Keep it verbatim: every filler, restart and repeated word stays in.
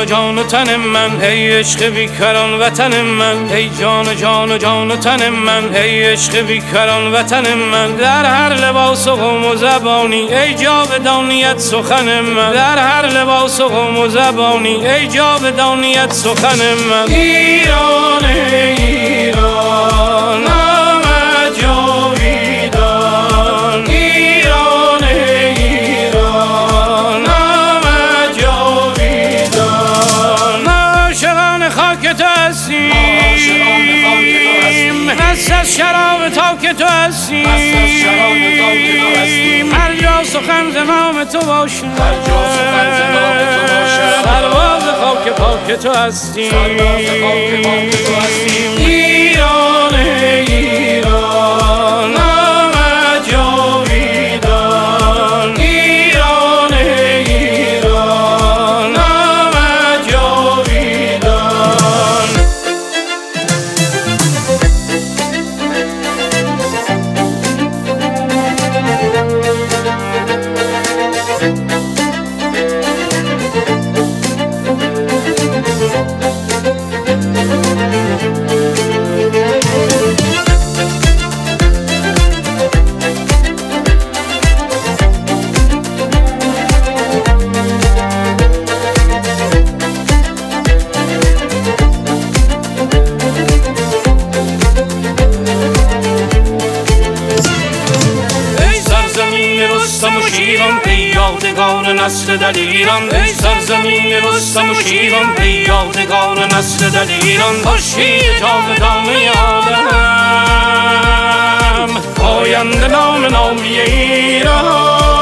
جان و تن من، ای عشق بیکران وطن من، ای جان جان و جان و تن من، ای عشق بیکران وطن من. در هر لباس و قوم و زبانی ای جاودانیت سخن من، در هر لباس و قوم و زبانی ای جاودانیت سخن من. ایران ایران نام جاویدان، ایران ایران نام جاویدان. عاشقان خاک تو هستیم، مست از شراب تا که تو هستیم، هر جا سخن ز نام تو باشد، سرباز خاک پاک تو هستیم. ایران ایران نام جاویدان، ایران ایران نام جاویدان. رستم و شیران ای یادگار نسل دلیران، ای سرزمین رستم و شیران ای یادگار نسل دلیران. خورشید جاودانه عالم، پاینده نام نامی ایران.